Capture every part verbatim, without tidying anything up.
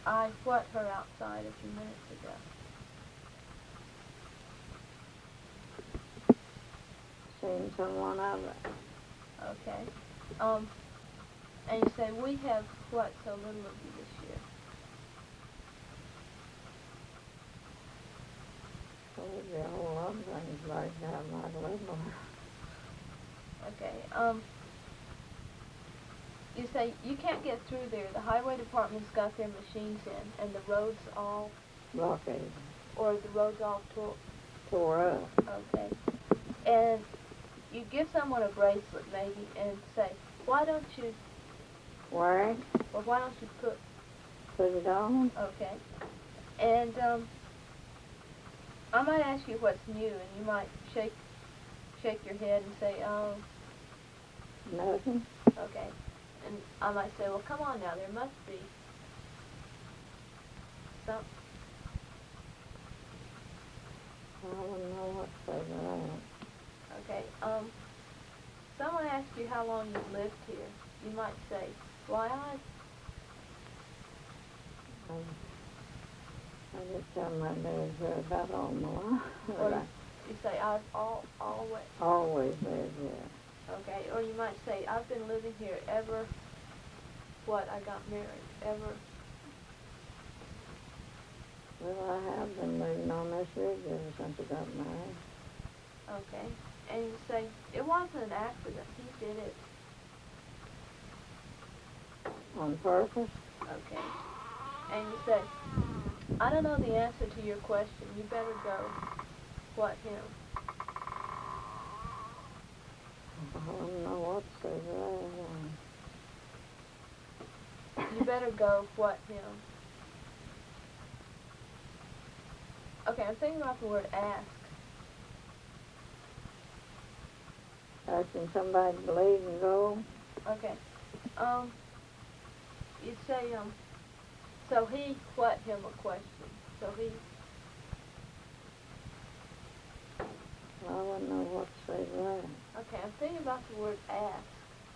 I what her outside a few minutes ago. Seen someone of it. Okay. Um, and you say, we have what so little of you this year? Well, there'd be a whole lot of things like that, like a little. Okay. Um, you say you can't get through there. The highway department's got their machines in, and the road's all, Blockade. or the road's all tore. Tore up. Okay. And you give someone a bracelet maybe and say, why don't you, Wear it, or why don't you put, put it on. okay. And um, I might ask you what's new, and you might shake shake your head and say, oh, Nothing. okay. And I might say, well, come on now, there must be some. I wouldn't know what to say to that. Okay. Um, someone asks you how long you've lived here. You might say, why, I, Um, I just tell my dad here about all my life. or But you, you say, I've all, always. I always lived here. Okay. Or you might say, I've been living here ever, what, I got married, ever. Well, I have been living on this ridge ever since I got married. Okay. And you say, it wasn't an accident. He did it. On purpose? Okay. And you say, I don't know the answer to your question. You better go. What, him? I don't know what to say to that. You better go. What, him? Okay, I'm thinking about the word ask. Asking somebody to leave and go. Okay. Um, you'd say, um, so he, what, him a question. So he, I wouldn't know what to say to that. okay, I'm thinking about the word ask.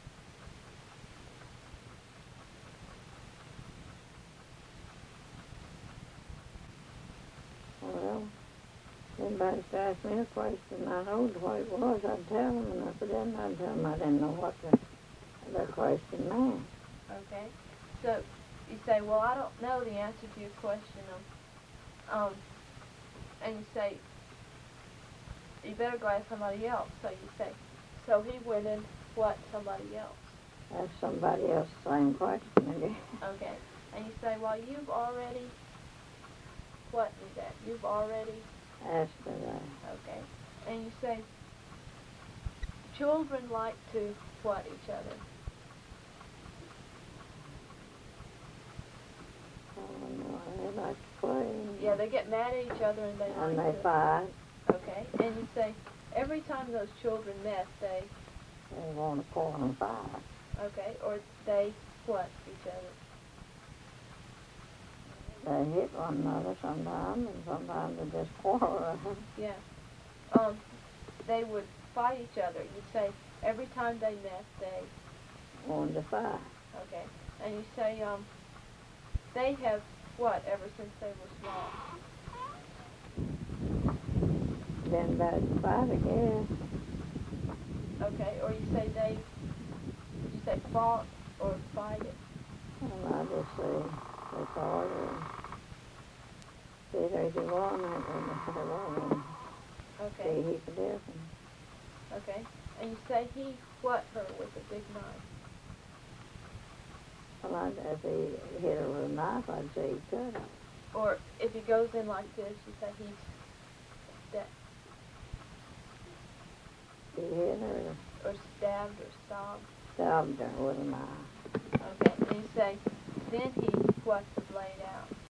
Well, anybody to ask me a question, I know what it was, I'd tell them, and if I didn't, I'd tell them I didn't know what the, the question meant. Okay. So you say, well, I don't know the answer to your question. Um, um, and you say, you better go ask somebody else. So you say, so he went in what somebody else. Ask somebody else the same question again. Okay. And you say, well, you've already, what is that? You've already, Ask her that. okay. And you say, children like to what each other? Oh, no, they like to play. Yeah, they get mad at each other and they And like they to. fight. Okay. And you say, every time those children mess, they, They want to quarrel and fight. okay, or they what each other? They hit one another sometimes, and sometimes they just quarrel. Yeah. Um, they would fight each other. You'd say, every time they met, they, Want to fight. okay. And you say, um, they have what ever since they were small? Then about to fight again. Okay. Or you say they, you say fought or fight it? And I just say, they fought or either they won or they won. See, Okay. he's a difference. Okay. And you say he what her with a big knife? Well, I'd, if he hit her with a knife, I'd say he cut her. Or if he goes in like this, you say he's sta- He hit her, or stabbed or stabbed. stabbed her with a knife. Okay. And you say, then he what's the blade out?